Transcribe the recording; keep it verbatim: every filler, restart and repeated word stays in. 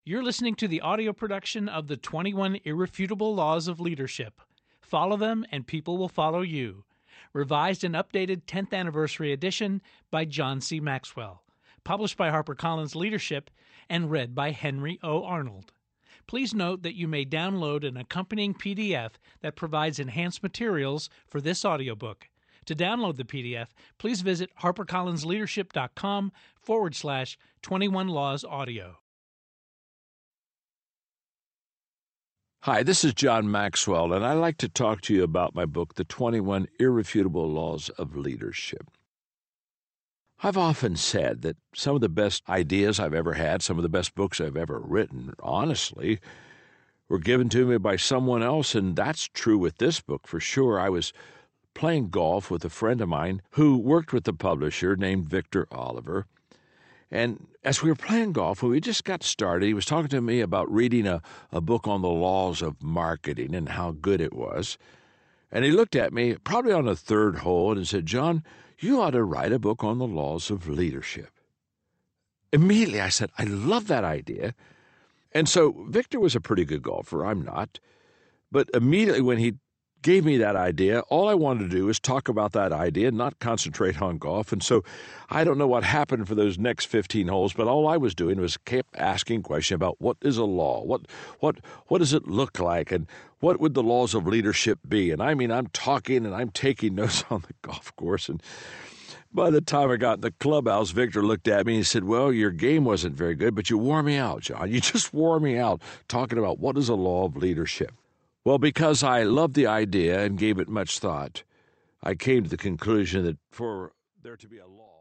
You're listening to the audio production of the twenty-one Irrefutable Laws of Leadership. Follow them and people will follow you. Revised and updated tenth Anniversary Edition by John C. Maxwell. Published by HarperCollins Leadership and read by Henry O. Arnold. Please note that you may download an accompanying P D F that provides enhanced materials for this audiobook. To download the P D F, please visit harpercollinsleadership.com forward slash 21 laws audio. Hi, this is John Maxwell, and I'd like to talk to you about my book, The twenty-one Irrefutable Laws of Leadership. I've often said that some of the best ideas I've ever had, some of the best books I've ever written, honestly, were given to me by someone else, and that's true with this book for sure. I was playing golf with a friend of mine who worked with the publisher named Victor Oliver. And as we were playing golf, when we just got started, he was talking to me about reading a, a book on the laws of marketing and how good it was. And he looked at me, probably on the third hole, and said, "John, you ought to write a book on the laws of leadership." Immediately I said, I love that idea. And so Victor was a pretty good golfer. I'm not. But immediately when he gave me that idea, all I wanted to do was talk about that idea and not concentrate on golf. And so I don't know what happened for those next fifteen holes, but all I was doing was kept asking questions about what is a law? What what what does it look like? And what would the laws of leadership be? And I mean, I'm talking and I'm taking notes on the golf course. And by the time I got in the clubhouse, Victor looked at me and he said, "Well, your game wasn't very good, but you wore me out, John. You just wore me out talking about what is a law of leadership." Well, because I loved the idea and gave it much thought, I came to the conclusion that for there to be a law